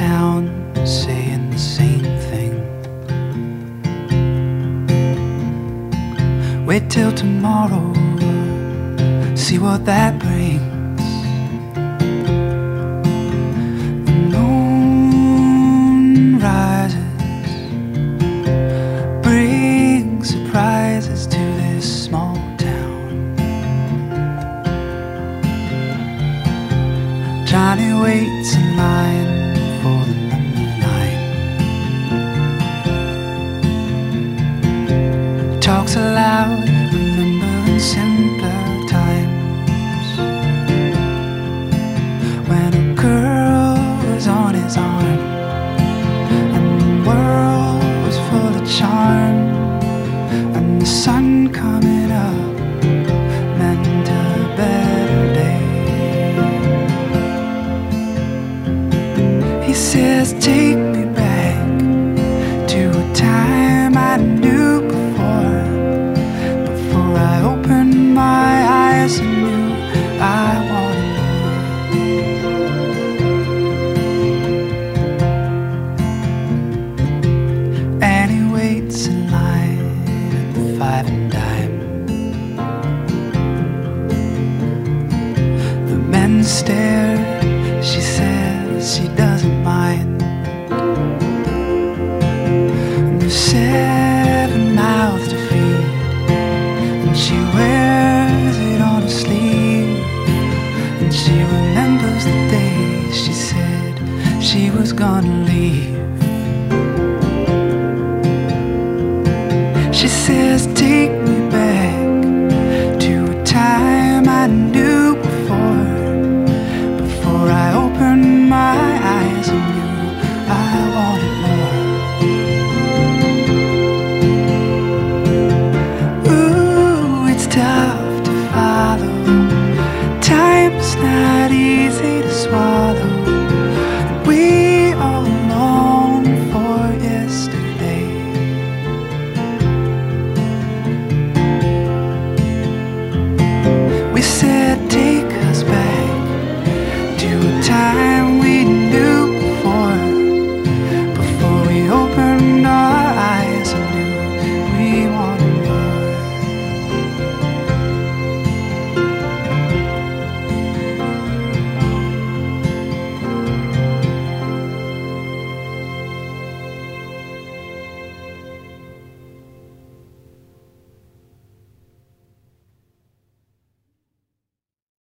town saying the same thing. Wait till tomorrow, see what that brings. The moon rises, brings surprises to this small town. Johnny waits in line for the number 9. Talks aloud, remembering simpler times, when a girl was on his arm and the world was full of charm, and the sun coming up meant a better day. He says, take me back to a time I knew before I opened my eyes and knew I wanted more. And he waits in line at the 5 and dime. The men stare, she says she doesn't mind. And there's 7 mouths to feed, and she wears it on her sleeve. And she remembers the day she said she was gonna leave. She says, take